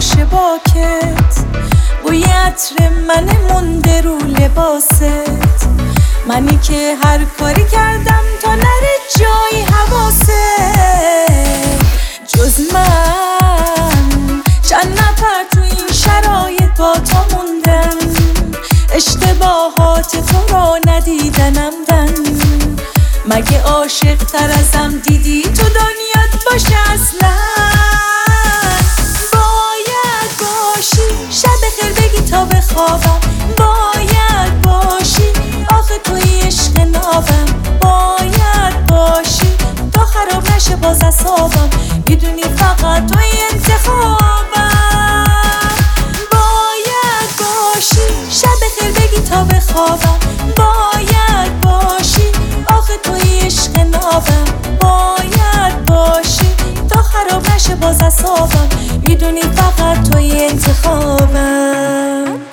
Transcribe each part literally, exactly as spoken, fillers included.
باشه باکت، بوی عطر من مونده رو لباست، منی که هر کاری کردم تا نره جایی حواست. جز من چند نفر تو این شرایط با تو موندن، اشتباهات تو رو ندیدن عمدن. مگه عاشق تر ازم دیدی تو دنیات باشه اصلا؟ باید باشی شب خیر بگی تا بخوابم، باید باشی آخه توی عشق نابم، باید باشی تا خراب نشه باز اعصابم، میدونی فقط توی انتخابم. باید باشی شب خیر بگی تا بخوابم، باید باشی آخه توی عشق نابم، باید باشی تا خراب نشه باز اعصابم، میدونی فقط توی انتخابم.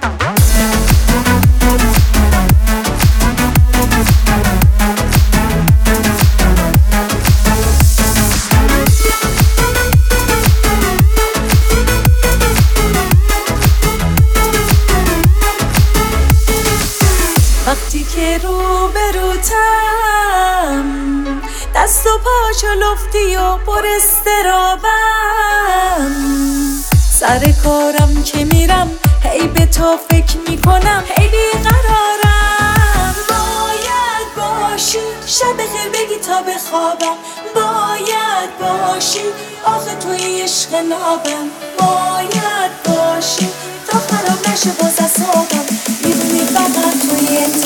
وقتی که رو بروتم دست و پا چلفتی و پر استرابم، سر کارم که میرم هی به تو فکر میکنم، هی بیقرارم. باید باشی شب خیر بگی تا بخوابم، باید باشی آخه توی عشق نابم، باید باشی تا خراب نشه باز اعصابم، میدونی فقط توی